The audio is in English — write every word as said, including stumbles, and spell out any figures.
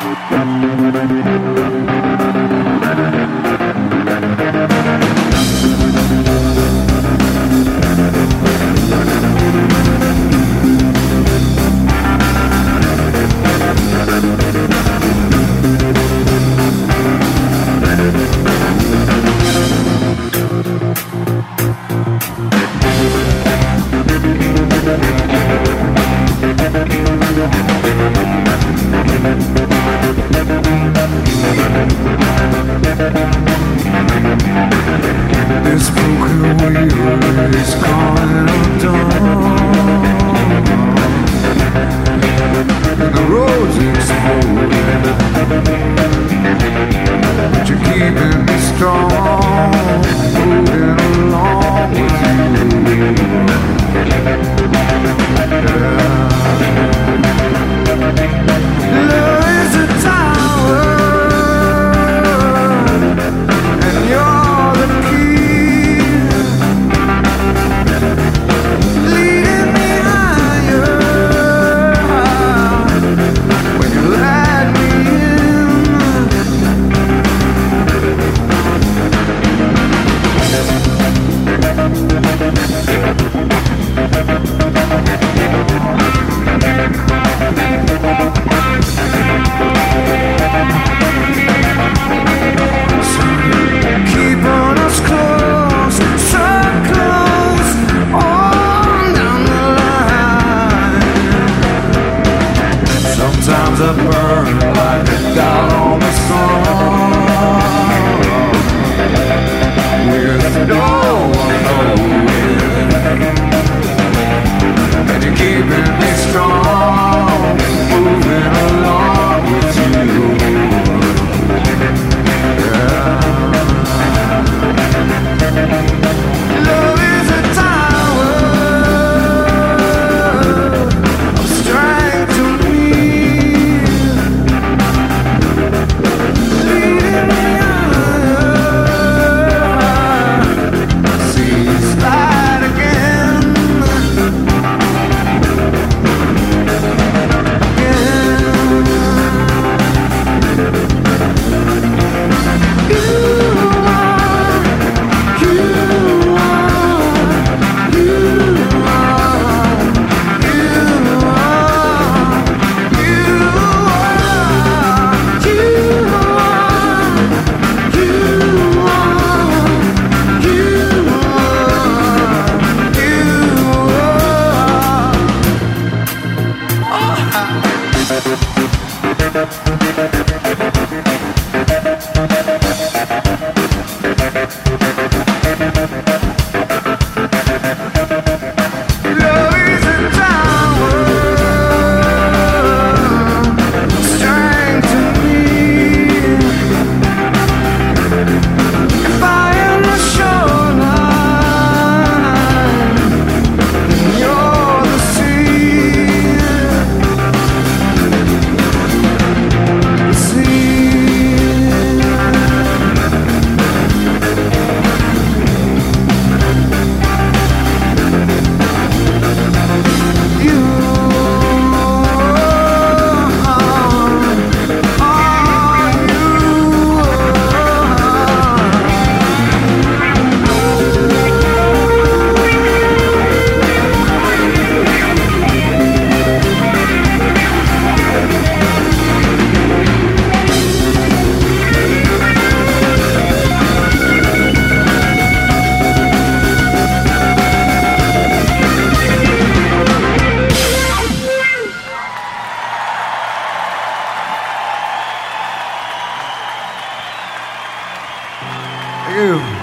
This broken wheel is calling undone, and the road's exploding, but you're keeping me strong, moving along with you. Yeah. Love is a tower, and you're the key, leading me higher when you let me keeping us close, so close, on down the line. Sometimes I burn like a dot on the sun, with no one knowing, and you're keeping me strong, moving along with you. Love is a tower of strength to me, leading me higher. See slide again, you.